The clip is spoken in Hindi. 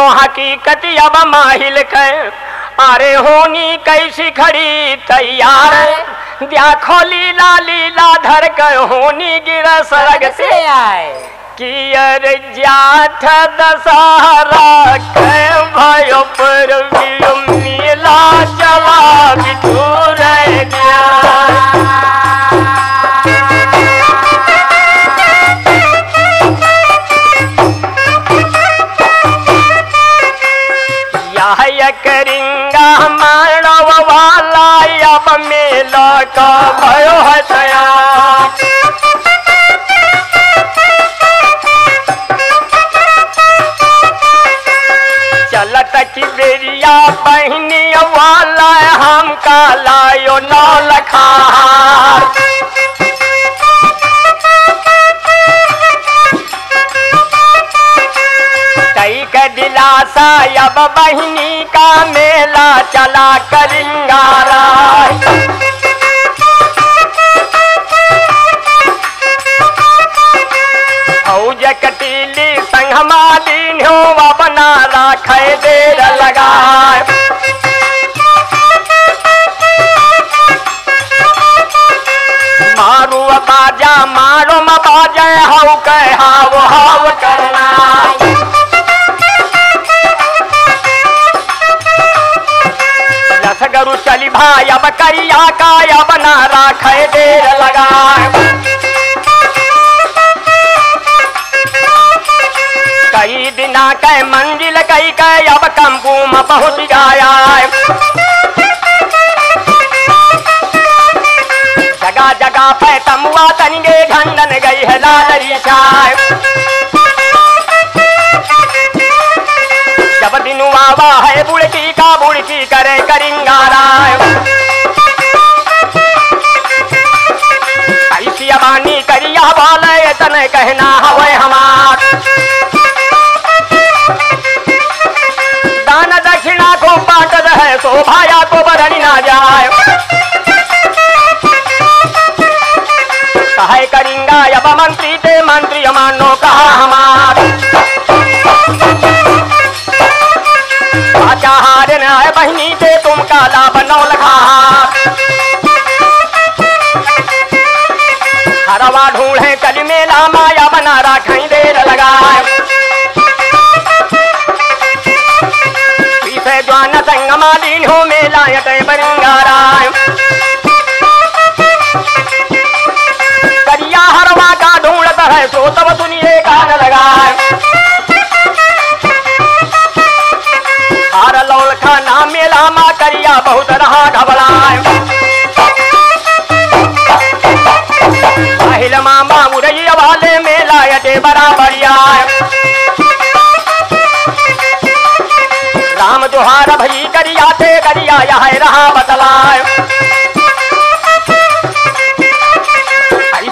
हकीकत अब माहिल के अरे होनी कैसी खड़ी तैयार दिया खोली लीला धर कर होनी गिरा सरग से आए कि अरे जाथ दशहरा के भयो पर मीला चला बिटूर गया करिंगा मानव वाला अब मेला का भयो है तैयार चलत की बेरिया बहनी वाला हम का लायो नौ लखा दिलासा अब बहिनी का मेला चला करिंगारा औज कटीली संगमा दिन हो बना राखे देर लगा मारू बाजा मारो म बाजे हाउ कह हाव करना गरु चली भाई अब करिया का अब ना राखे देर लगा कई दिना के मंजिल कई के अब कंपू में पहुंच गया जगह जगह पे तमुआ तनिगे घंडन गई है लालरी चाय जब दिन आवा है बुड़की का बुड़की करे करिंगारा ऐसी अबानी करिया वाले तन कहना हवे हमार दान दक्षिणा को बांट रहे शोभाया तो बरनी ना जाए कहे करिंगा अब मंत्री ते मंत्री मानो कहा हमार हारे न है बहनी से तुम काला बनौ लगा हरवा ढूंढे कल मेला माया बना रखें देर लगा पीछे ज्वान संगमा दिन हो मेला यते बरंगारा करिया हरवा का ढूंढता है सो तब सुनिए कान लगा खाना मेला मा करिया बहुत रहा घबराए महिल मामा मुरैया वाले मेला यते बराबरिया राम जोहार भई करिया थे